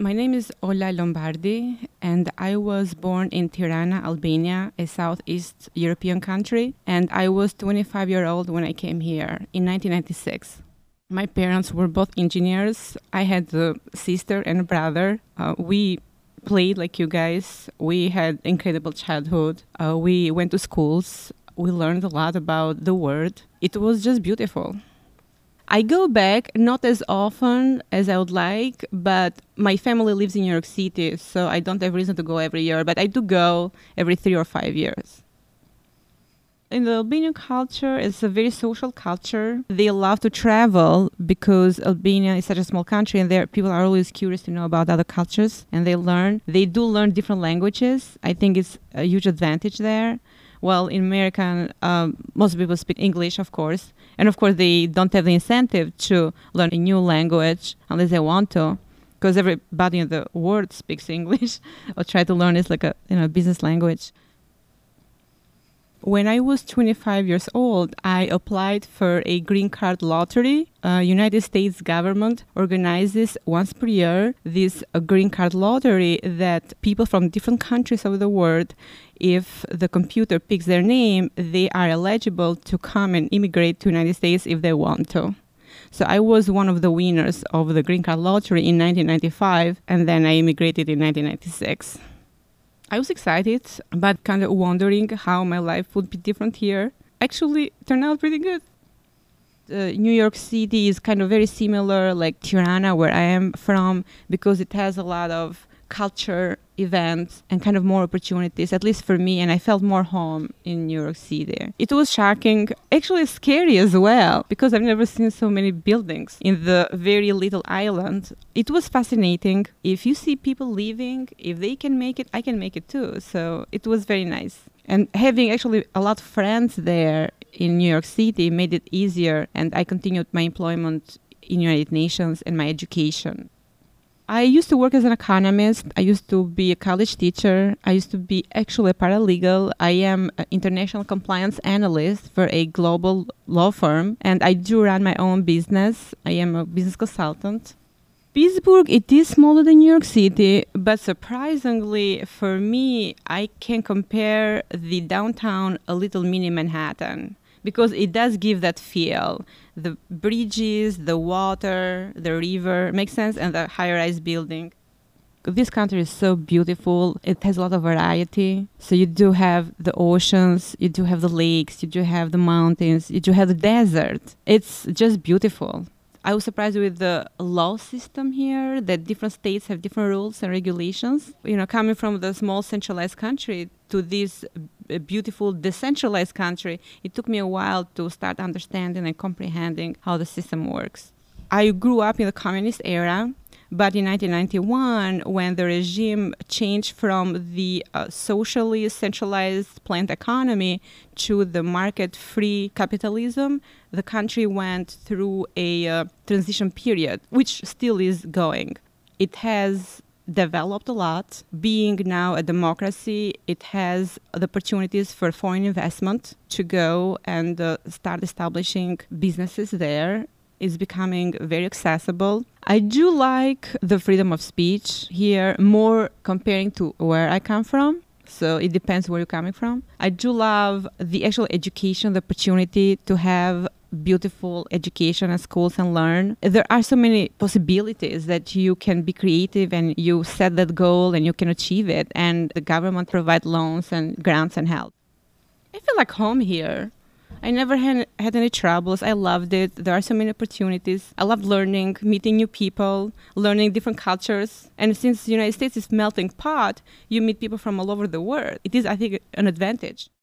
My name is Ola Lombardi, and I was born in Tirana, Albania, a southeast European country, and I was 25-year-old when I came here in 1996. My parents were both engineers. I had a sister and a brother. We played like you guys. We had incredible childhood. We went to schools. We learned a lot about the world. It was just beautiful. I go back not as often as I would like, but my family lives in New York City, so I don't have reason to go every year, but I do go every 3 or 5 years. In the Albanian culture, it's a very social culture. They love to travel because Albania is such a small country, and there people are always curious to know about other cultures, and they learn. They do learn different languages. I think it's a huge advantage there. Well, in America, most people speak English, of course. And of course, they don't have the incentive to learn a new language unless they want to, because everybody in the world speaks English or try to learn it like a business language. When I was 25 years old, I applied for a green card lottery. United States government organizes once per year this green card lottery that people from different countries of the world, if the computer picks their name, they are eligible to come and immigrate to the United States if they want to. So I was one of the winners of the green card lottery in 1995, and then I immigrated in 1996. I was excited, but kind of wondering how my life would be different here. Actually, it turned out pretty good. New York City is kind of very similar like Tirana, where I am from, because it has a lot of culture, events, and kind of more opportunities, at least for me, and I felt more home in New York City. It was shocking, actually scary as well, because I've never seen so many buildings in the very little island. It was fascinating. If you see people leaving, if they can make it, I can make it too. So it was very nice. And having actually a lot of friends there in New York City made it easier, and I continued my employment in United Nations and my education. I used to work as an economist. I used to be a college teacher. I used to be actually a paralegal. I am an international compliance analyst for a global law firm, and I do run my own business. I am a business consultant. Pittsburgh, it is smaller than New York City, but surprisingly for me, I can compare the downtown a little mini Manhattan, because it does give that feel. The bridges, the water, the river, makes sense, and the high-rise building. This country is so beautiful. It has a lot of variety. So you do have the oceans, you do have the lakes, you do have the mountains, you do have the desert. It's just beautiful. I was surprised with the law system here, that different states have different rules and regulations. Coming from the small centralized country to this beautiful decentralized country, it took me a while to start understanding and comprehending how the system works. I grew up in the communist era, but in 1991, when the regime changed from the socially centralized planned economy to the market-free capitalism, the country went through a transition period, which still is going. It has developed a lot. Being now a democracy, it has the opportunities for foreign investment to go and start establishing businesses there. It's becoming very accessible. I do like the freedom of speech here more comparing to where I come from. So it depends where you're coming from. I do love the actual education, the opportunity to have beautiful education at schools and learn. There are so many possibilities that you can be creative and you set that goal and you can achieve it. And the government provides loans and grants and help. I feel like home here. I never had any troubles. I loved it. There are so many opportunities. I love learning, meeting new people, learning different cultures. And since the United States is melting pot, you meet people from all over the world. It is, I think, an advantage.